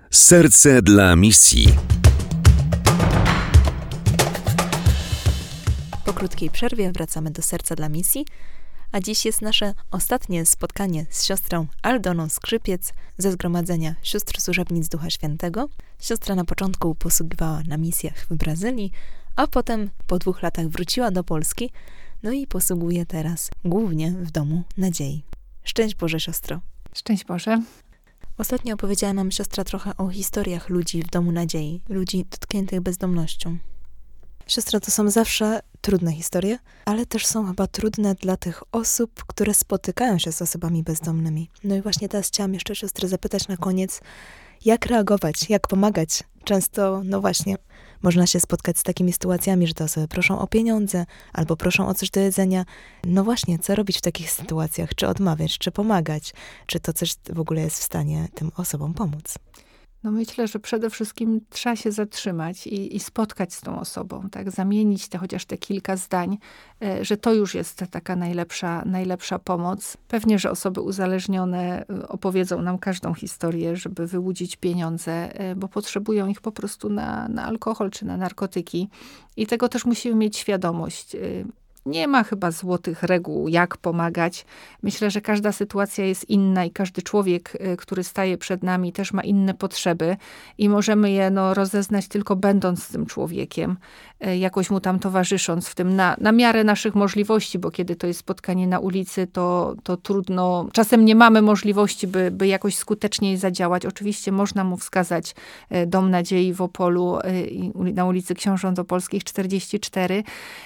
Serce dla misji. Po krótkiej przerwie wracamy do Serca dla misji, a dziś jest nasze ostatnie spotkanie z siostrą Aldoną Skrzypiec ze Zgromadzenia Sióstr Służebnic Ducha Świętego. Siostra na początku posługiwała na misjach w Brazylii, a potem po 2 latach wróciła do Polski, no i posługuje teraz głównie w Domu Nadziei. Szczęść Boże, siostro. Szczęść Boże. Ostatnio opowiedziała nam siostra trochę o historiach ludzi w Domu Nadziei, ludzi dotkniętych bezdomnością. Siostra, to są zawsze trudne historie, ale też są chyba trudne dla tych osób, które spotykają się z osobami bezdomnymi. No i właśnie teraz chciałam jeszcze siostrę zapytać na koniec, jak reagować, jak pomagać. Często, no właśnie, można się spotkać z takimi sytuacjami, że te osoby proszą o pieniądze albo proszą o coś do jedzenia. No właśnie, co robić w takich sytuacjach? Czy odmawiać, czy pomagać? Czy to coś w ogóle jest w stanie tym osobom pomóc? No myślę, że przede wszystkim trzeba się zatrzymać i spotkać z tą osobą, tak? Zamienić chociaż te kilka zdań, że to już jest taka najlepsza pomoc. Pewnie, że osoby uzależnione opowiedzą nam każdą historię, żeby wyłudzić pieniądze, bo potrzebują ich po prostu na alkohol czy na narkotyki. I tego też musimy mieć świadomość. Nie ma chyba złotych reguł, jak pomagać. Myślę, że każda sytuacja jest inna i każdy człowiek, który staje przed nami, też ma inne potrzeby i możemy je rozeznać tylko będąc z tym człowiekiem, jakoś mu tam towarzysząc w tym na miarę naszych możliwości, bo kiedy to jest spotkanie na ulicy, to trudno. Czasem nie mamy możliwości, by jakoś skuteczniej zadziałać. Oczywiście można mu wskazać Dom Nadziei w Opolu na ulicy Książąt Opolskich 44.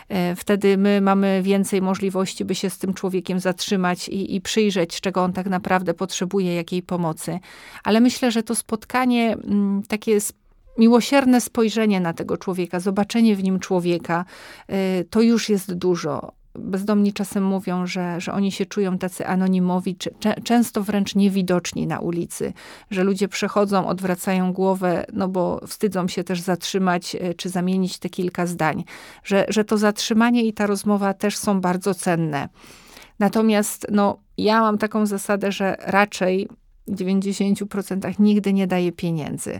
Wtedy my mamy więcej możliwości, by się z tym człowiekiem zatrzymać i przyjrzeć, czego on tak naprawdę potrzebuje, jakiej pomocy. Ale myślę, że to spotkanie, takie miłosierne spojrzenie na tego człowieka, zobaczenie w nim człowieka, to już jest dużo. Bezdomni czasem mówią, że oni się czują tacy anonimowi, często wręcz niewidoczni na ulicy, że ludzie przechodzą, odwracają głowę, bo wstydzą się też zatrzymać, czy zamienić te kilka zdań. Że to zatrzymanie i ta rozmowa też są bardzo cenne. Natomiast ja mam taką zasadę, że raczej w 90% nigdy nie daję pieniędzy.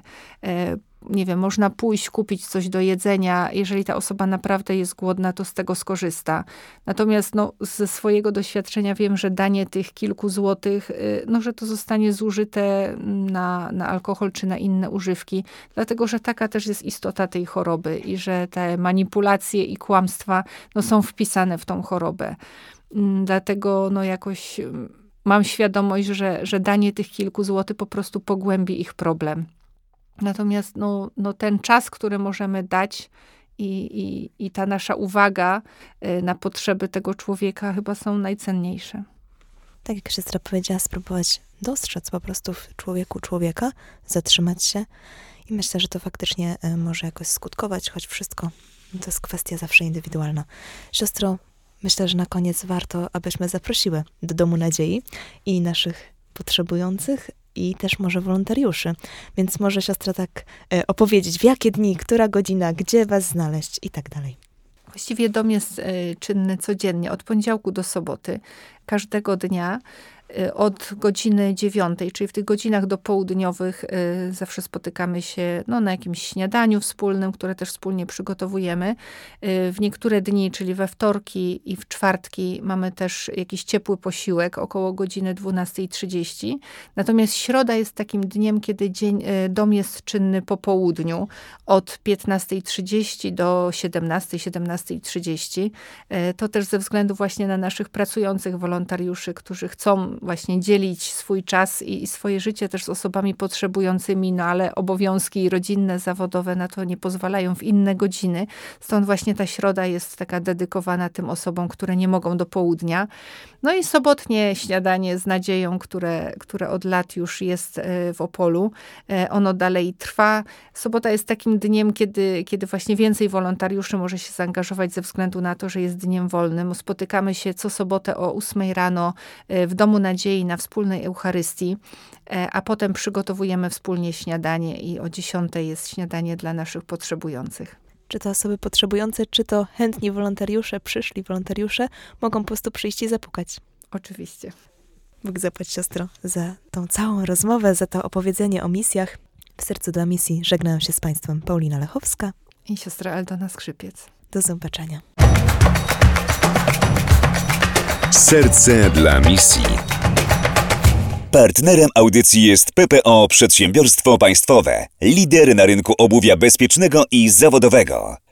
Nie wiem, można pójść, kupić coś do jedzenia. Jeżeli ta osoba naprawdę jest głodna, to z tego skorzysta. Natomiast ze swojego doświadczenia wiem, że danie tych kilku złotych, że to zostanie zużyte na alkohol czy na inne używki. Dlatego, że taka też jest istota tej choroby i że te manipulacje i kłamstwa są wpisane w tą chorobę. Dlatego jakoś mam świadomość, że danie tych kilku złotych po prostu pogłębi ich problem. Natomiast ten czas, który możemy dać i ta nasza uwaga na potrzeby tego człowieka chyba są najcenniejsze. Tak jak siostra powiedziała, spróbować dostrzec po prostu w człowieku człowieka, zatrzymać się i myślę, że to faktycznie może jakoś skutkować, choć wszystko to jest kwestia zawsze indywidualna. Siostro, myślę, że na koniec warto, abyśmy zaprosiły do Domu Nadziei i naszych potrzebujących, i też może wolontariuszy. Więc może siostra tak opowiedzieć, w jakie dni, która godzina, gdzie was znaleźć i tak dalej. Właściwie dom jest czynny codziennie, od poniedziałku do soboty, każdego dnia. Od godziny 9, czyli w tych godzinach dopołudniowych zawsze spotykamy się na jakimś śniadaniu wspólnym, które też wspólnie przygotowujemy. W niektóre dni, czyli we wtorki i w czwartki mamy też jakiś ciepły posiłek około godziny 12:30. Natomiast środa jest takim dniem, kiedy dom jest czynny po południu od 15:30 do 17:30. To też ze względu właśnie na naszych pracujących wolontariuszy, którzy chcą właśnie dzielić swój czas i swoje życie też z osobami potrzebującymi, ale obowiązki rodzinne, zawodowe na to nie pozwalają w inne godziny. Stąd właśnie ta środa jest taka dedykowana tym osobom, które nie mogą do południa. I sobotnie śniadanie z nadzieją, które od lat już jest w Opolu. Ono dalej trwa. Sobota jest takim dniem, kiedy właśnie więcej wolontariuszy może się zaangażować ze względu na to, że jest dniem wolnym. Spotykamy się co sobotę o 8 rano w Domu Nadziei na wspólnej Eucharystii, a potem przygotowujemy wspólnie śniadanie i o 10 jest śniadanie dla naszych potrzebujących. Czy to osoby potrzebujące, czy to chętni wolontariusze, przyszli wolontariusze, mogą po prostu przyjść i zapukać. Oczywiście. Bóg zapłać, siostro, za tą całą rozmowę, za to opowiedzenie o misjach. W sercu dla misji żegnają się z Państwem Paulina Lechowska i siostra Aldona Skrzypiec. Do zobaczenia. Serce dla misji. Partnerem audycji jest PPO Przedsiębiorstwo Państwowe, lider na rynku obuwia bezpiecznego i zawodowego.